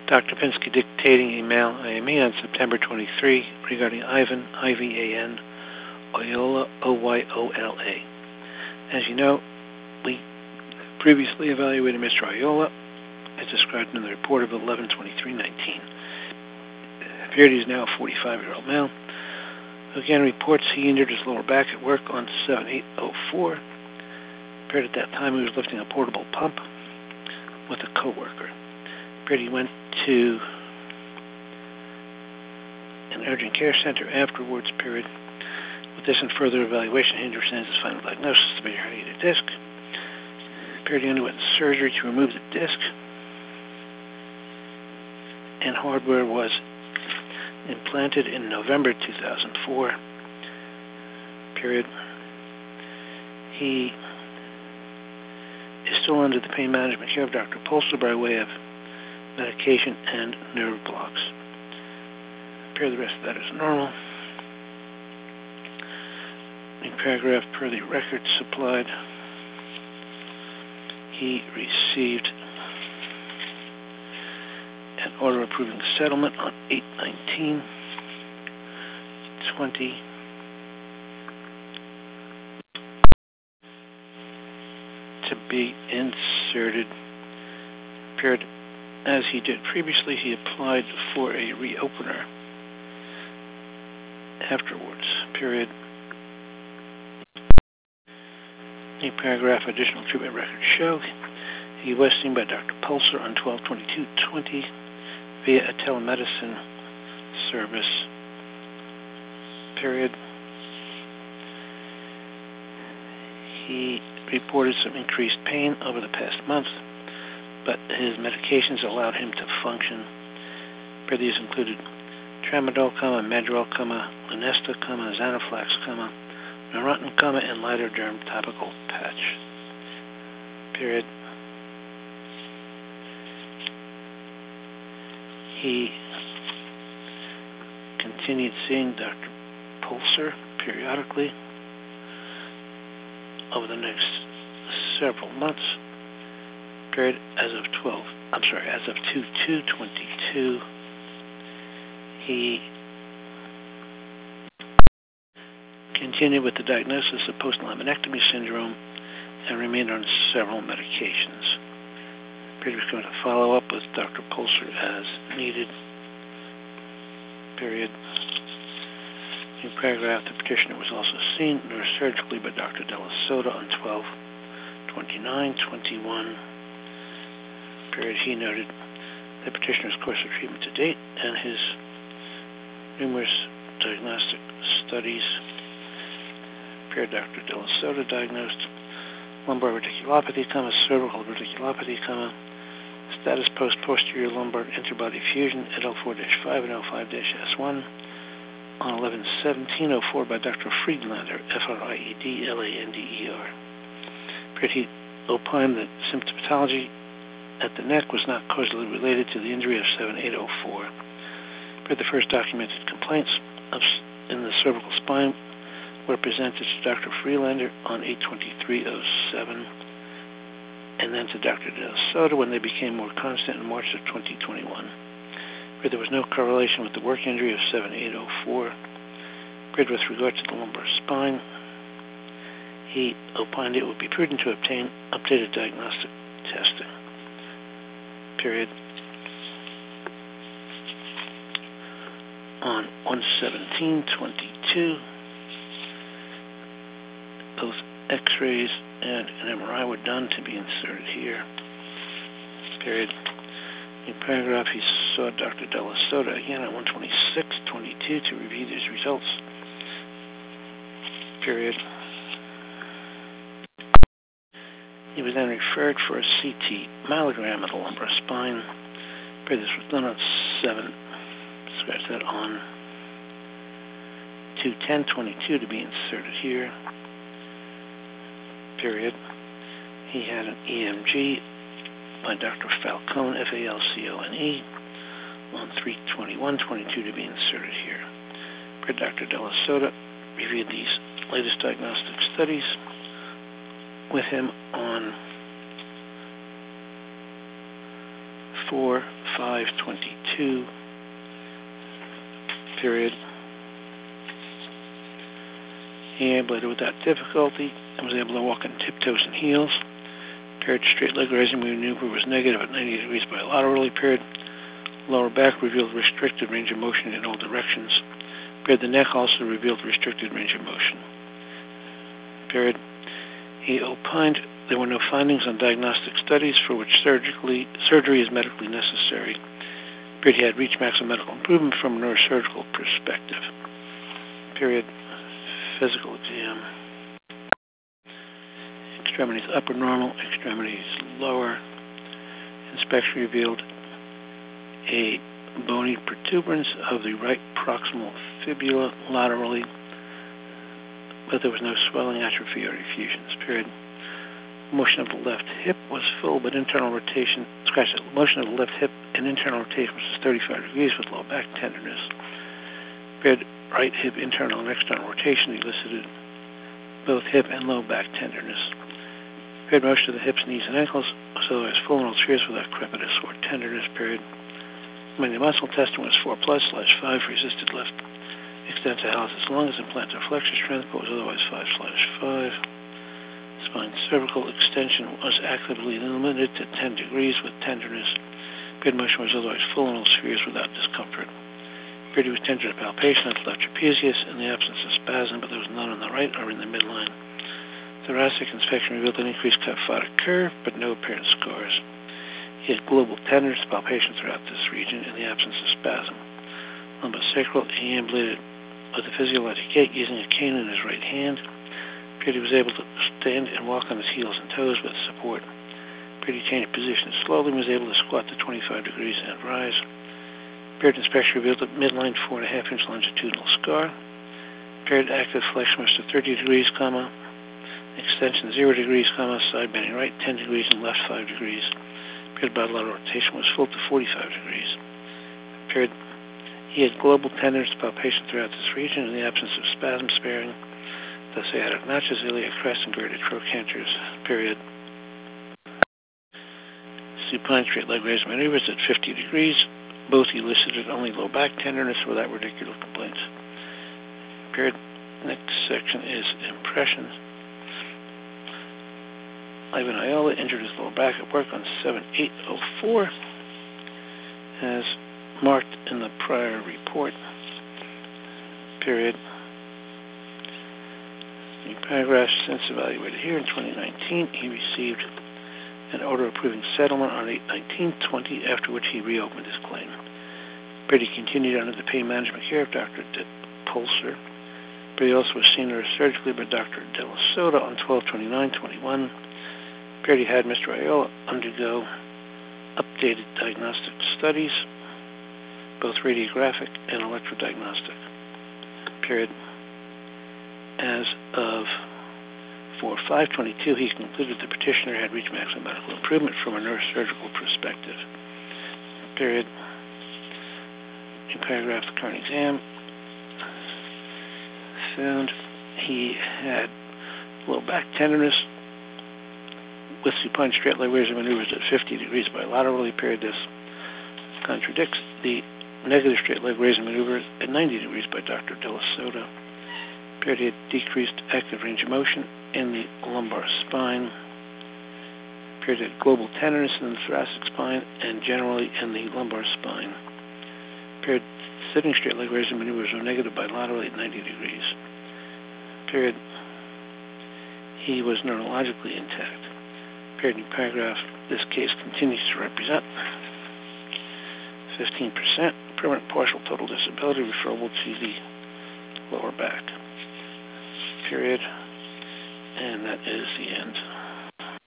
Dr. Pinsky dictating a mail IME on September 23 regarding Ivan, I-V-A-N, Oyola, O-Y-O-L-A. As you know, we previously evaluated Mr. Oyola, as described in the report of 11/23/19. Appeared he is now a 45-year-old male, who again reports he injured his lower back at work on 7/8/04. Appeared at that time he was lifting a portable pump with a coworker. Appeared he went to an urgent care center afterwards. Period. With this and further evaluation, he understands his final diagnosis of a herniated disc. Appeared he underwent surgery to remove the disc, and hardware was implanted in November 2004. Period. He is still under the pain management care of Dr. Polster by way of medication and nerve blocks. Period. The rest of that is normal. In paragraph per the records supplied, he received an order approving settlement on 8/19/20 to be inserted. Period. As he did previously, he applied for a reopener afterwards. Period. A paragraph additional treatment records show he was seen by Dr. Pulser on 12/22/20 via a telemedicine service. Period. He reported some increased pain over the past month, but his medications allowed him to function. These included tramadol, Medrol, Lunesta, Zanaflex, Neurontin, and Lidoderm topical patch. Period. He continued seeing Dr. Pulser periodically over the next several months. Period. As of 2/2/22, he continued with the diagnosis of post-laminectomy syndrome and remained on several medications. Period. Was going to follow up with Dr. Pulser as needed. Period. In paragraph, the petitioner was also seen neurosurgically by Dr. Della Sota on 12/29/21. Period. He noted the petitioner's course of treatment to date and his numerous diagnostic studies. Period. Dr. Della Sota diagnosed lumbar radiculopathy, cervical radiculopathy, status post-posterior lumbar interbody fusion at L4-5 and L5-S1 on 11/17/04 by Dr. Friedlander, Friedlander. He opined that symptomatology at the neck was not causally related to the injury of 7/8/04. The first documented complaints in the cervical spine were presented to Dr. Friedlander on 8/23/07 and then to Dr. Della Sota when they became more constant in March of 2021. There was no correlation with the work injury of 7/8/04. With regard to the lumbar spine, he opined it would be prudent to obtain updated diagnostic testing. Period. On 1/17/22, both X-rays and an MRI were done to be inserted here. Period. In paragraph, he saw Dr. Della Sota again on 1/26/22 to review these results. Period. He was then referred for a CT myelogram of the lumbar spine. Period. This was done on 2/10/22 to be inserted here. Period. He had an EMG by Dr. Falcone, Falcone, on 3/21/22 to be inserted here. Dr. Della Sota reviewed these latest diagnostic studies with him on 4/5/22, period. He ambulated without difficulty and was able to walk on tiptoes and heels. Period. Straight leg raising maneuver was negative at 90 degrees bilaterally. Period. Lower back revealed restricted range of motion in all directions. Period. The neck also revealed restricted range of motion. Period. He opined there were no findings on diagnostic studies for which surgery is medically necessary. Period. He had reached maximum medical improvement from a neurosurgical perspective. Period. Physical exam. Extremities upper normal, extremities lower. Inspection revealed a bony protuberance of the right proximal fibula laterally, but there was no swelling, atrophy, or effusions. Period. Motion of the left hip was full, but internal rotation, motion of the left hip and internal rotation was 35 degrees with low back tenderness. Period. Right hip internal and external rotation elicited both hip and low back tenderness. Period. Motion of the hips, knees, and ankles was otherwise full in all spheres without crepitus or tenderness. Period. When the muscle testing was 4+/5 resisted left extensor hallucis longus and plantar flexor strength, but was otherwise 5/5. Spine cervical extension was actively limited to 10 degrees with tenderness. Period. Motion was otherwise full in all spheres without discomfort. Period. Was tender to palpation at the left trapezius in the absence of spasm, but there was none on the right or in the midline. Thoracic inspection revealed an increased kyphotic curve, but no apparent scars. He had global tenderness palpation throughout this region in the absence of spasm. Lumbosacral, he ambulated with a physiologic gait using a cane in his right hand. Period. He was able to stand and walk on his heels and toes with support. Period. He changed position slowly and was able to squat to 25 degrees and rise. Period. Inspection revealed a midline 4.5-inch longitudinal scar. Period. Active flexion was to 30 degrees, extension 0 degrees, side bending right 10 degrees and left 5 degrees. Period. Bilateral rotation was full to 45 degrees. Period. He had global tenderness to palpation throughout this region in the absence of spasm sparing the sciatic notches, iliac crest, and girded trochanters. Period. Supine straight leg raise maneuvers at 50 degrees. Both elicited only low back tenderness without radicular complaints. Period. Next section is impressions. Ivan Iola injured his lower back at work on 7/8/04, as marked in the prior report. Period. The paragraph since evaluated here in 2019, he received an order approving settlement on 8/19/20, after which he reopened his claim. Period. He continued under the pain management care of Dr. Pulser. But he also was seen neurosurgically by Dr. Della Sota on 12/29/21. Period. He had Mr. Iola undergo updated diagnostic studies, both radiographic and electrodiagnostic. Period. As of 4/5/22, he concluded the petitioner had reached maximum medical improvement from a neurosurgical perspective. Period. In paragraph, the current exam found he had low back tenderness with supine straight leg raising maneuvers at 50 degrees bilaterally. Period. This contradicts the negative straight leg raising maneuvers at 90 degrees by Dr. Della Sota. Period. He had decreased active range of motion in the lumbar spine. Period. He had global tenderness in the thoracic spine and generally in the lumbar spine. Period. Sitting straight leg raising maneuvers were negative bilaterally at 90 degrees. Period. He was neurologically intact. Period. In paragraph, this case continues to represent 15% permanent partial total disability referable to the lower back. Period. And that is the end.